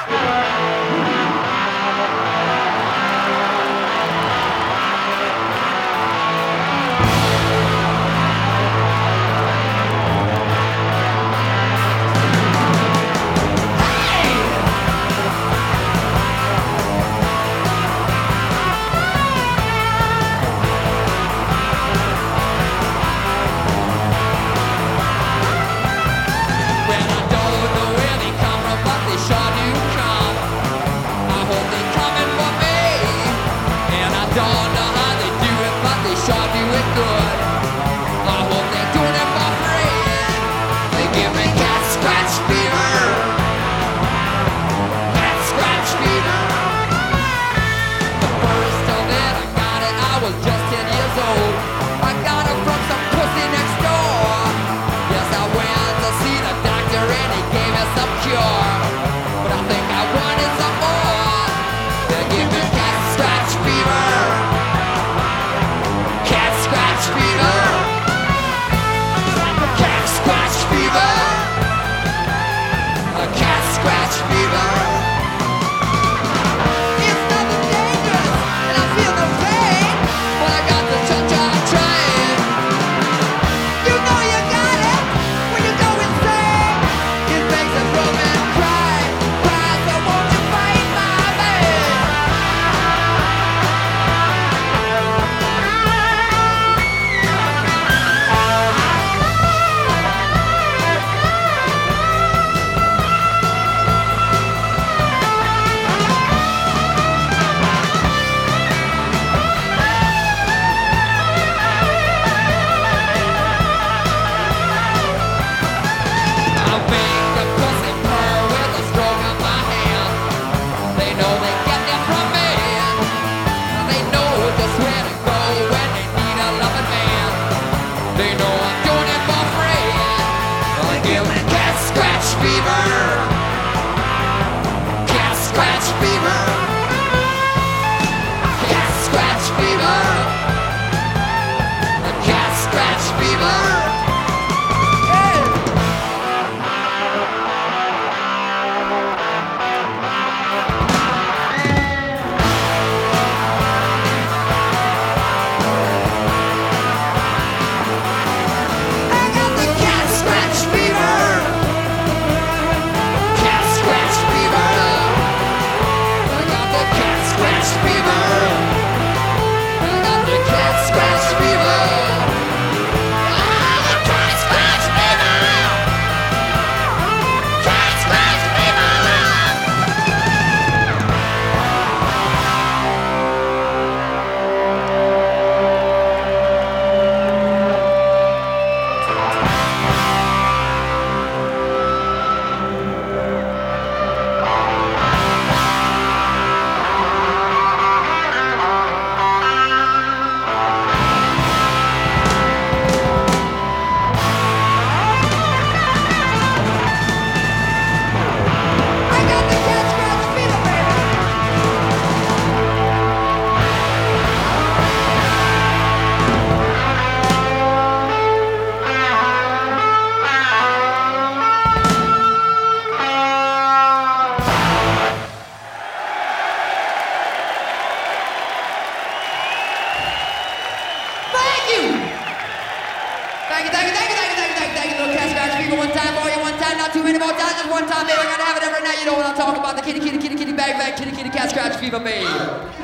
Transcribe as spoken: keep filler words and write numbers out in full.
Thank you, thank you, thank you, thank you, thank you, thank you, thank you, little Cat Scratch Fever. One time for you, one time, not too many more times, just one time, baby. We're gonna have it every night. You know what I'm talking about? The kitty, kitty, kitty, kitty, bang, bang, kitty, kitty, Cat Scratch Fever, baby.